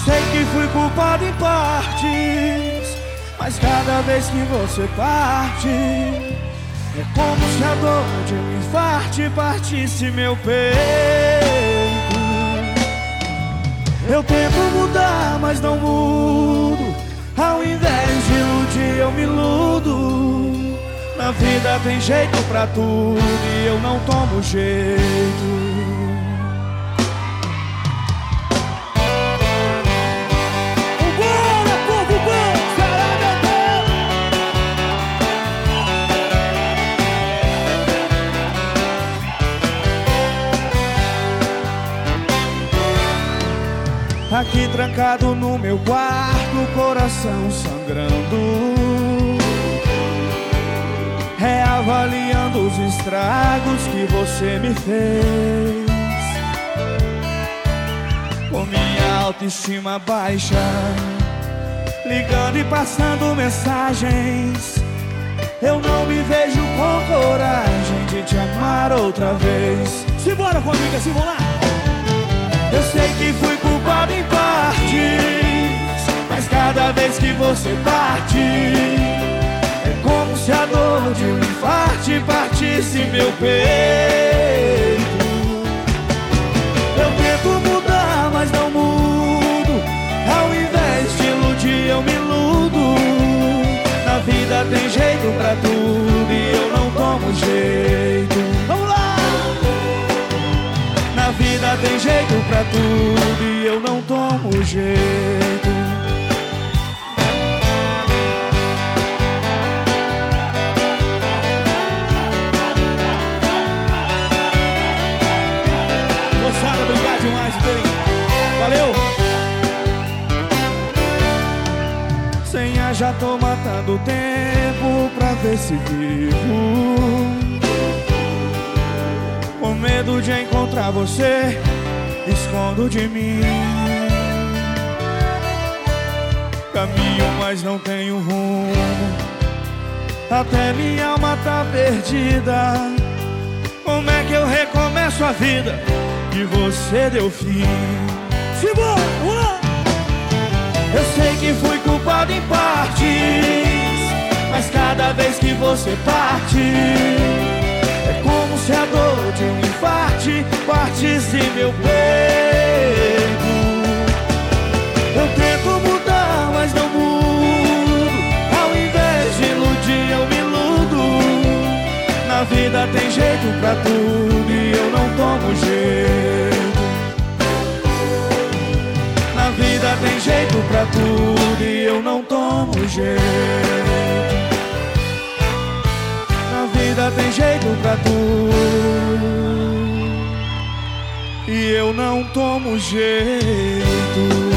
Sei que fui culpado em partes, mas cada vez que você parte, é como se a dor de um infarte partisse meu peito. Eu tento mudar, mas não mudo. Ao invés de iludir, eu me iludo. Na vida tem jeito pra tudo e eu não tomo jeito. Aqui trancado no meu quarto, coração sangrando, reavaliando os estragos que você me fez. Com minha autoestima baixa, ligando e passando mensagens, eu não me vejo com coragem de te amar outra vez. Simbora, família, simbora lá! Eu sei que fui culpado em partes, mas cada vez que você parte, é como se a dor de um infarte partisse meu peito. Eu tento mudar, mas não mudo. Ao invés de iludir, eu me iludo. Na vida tem jeito pra tudo e eu não tomo jeito. Vamos lá! Na vida tem jeito pra tudo e eu não tomo jeito. Moçada, obrigado demais, bem. Valeu! Senha, já tô matando tempo pra ver se vivo. Com medo de encontrar você, escondo de mim. Caminho, mas não tenho rumo. Até minha alma tá perdida. Como é que eu recomeço a vida que você deu fim? Simbora! Eu sei que fui culpado em partes, mas cada vez que você parte, é como se a dor de um infarte partisse meu peito. Eu tento mudar, mas não mudo. Ao invés de iludir, eu me iludo. Na vida tem jeito pra tudo e eu não tomo jeito. Na vida tem jeito pra tudo e eu não tomo jeito. Na vida tem jeito pra tudo e eu não tomo jeito.